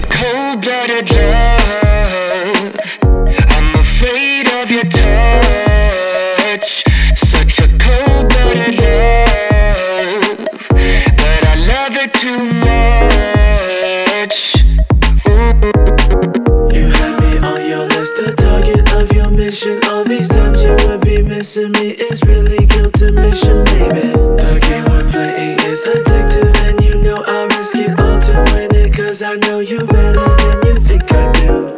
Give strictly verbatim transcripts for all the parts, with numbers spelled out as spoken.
cold-blooded love. I'm afraid of your touch. Such a cold-blooded love, but I love it too much. You had me on your list, the target of your mission. All these times you would be missing me. It's really guilt admission, baby. The game we're playing is addictive, and you know I'll risk it all to win it. Cause I know you better than you think I do.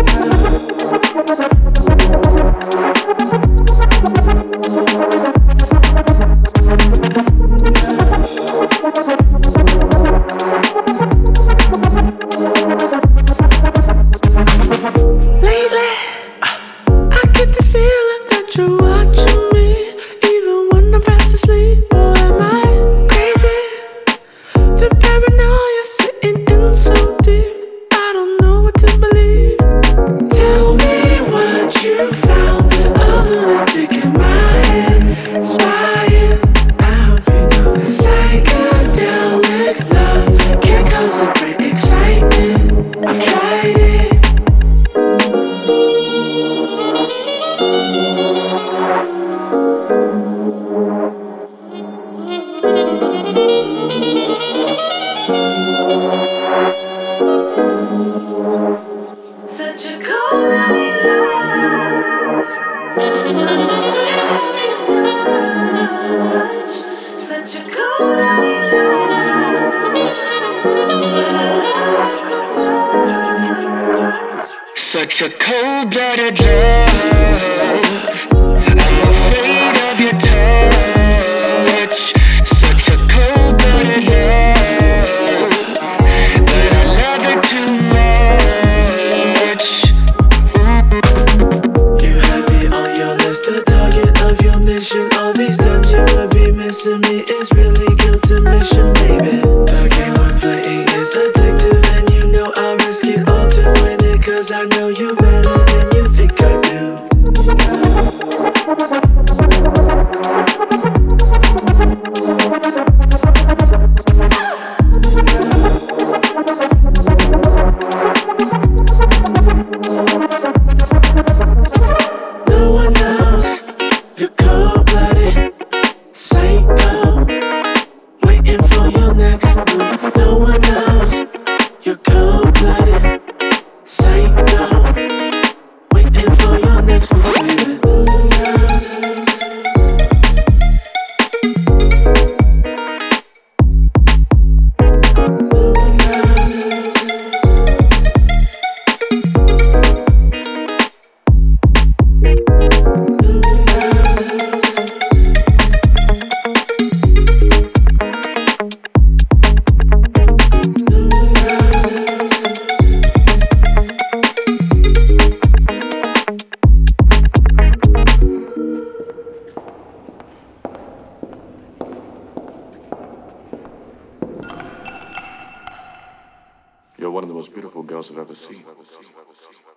Lately, I get this feeling that you're watching me, even when I'm fast asleep. Oh, am I crazy? The paranoia sitting in so deep, I don't know what to believe. Tell me what you found, a lunatic in my head, spying. I hope you know the psychedelic love can't cause a great excitement. I've tried it. Such a cold-blooded love. I'm afraid of your touch. Such a cold-blooded love, but I love it so much. Such a cold-blooded love. I'm afraid of your touch. Such a cold-blooded love, but I love it too much. You had me on your list, the target of your mission. All these times you would be missing me. It's really guilt admission, baby. The game we're playing is addictive, and you know I'll risk it all to win it. Cause I know you better than you think I do. No one knows you're cold-blooded, psycho, waiting for your next move. No one knows you're cold-blooded, psycho, waiting for your next move, baby. You're one of the most beautiful girls I've ever seen.